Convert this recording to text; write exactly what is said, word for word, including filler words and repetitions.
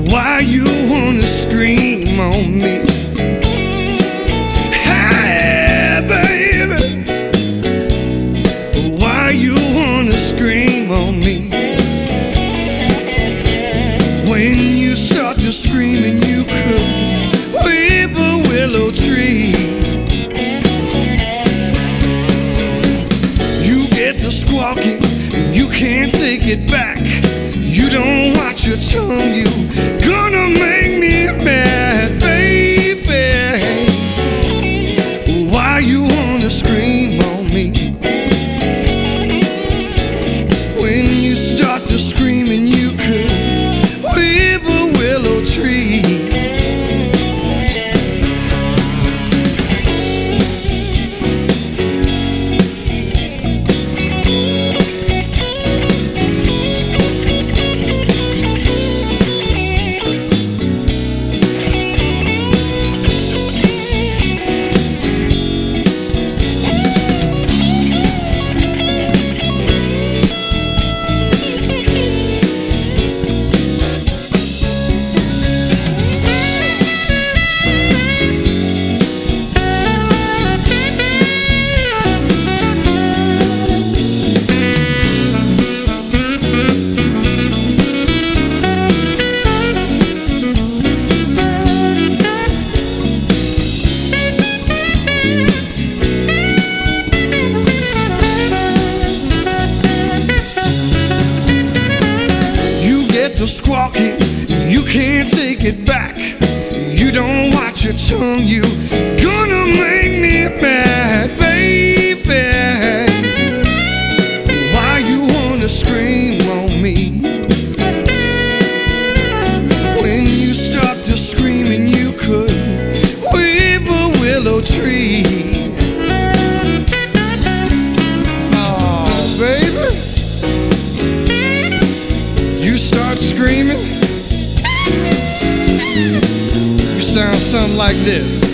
Why you wanna scream on me? Hey, baby, why you wanna scream on me? When you start to scream and you could weep a willow tree. You get the squawking, you can't take it back. You don't watch your tongue, you gonna make me mad, baby. Why you wanna scream on me? When you start to scream and you could weep a willow tree. The squawking, you can't take it back. You don't watch your tongue, you gonna make me mad, baby. Why you wanna scream on me? When you stop to scream and you could weep a willow tree. Oh, baby, you start screaming, you sound something like this.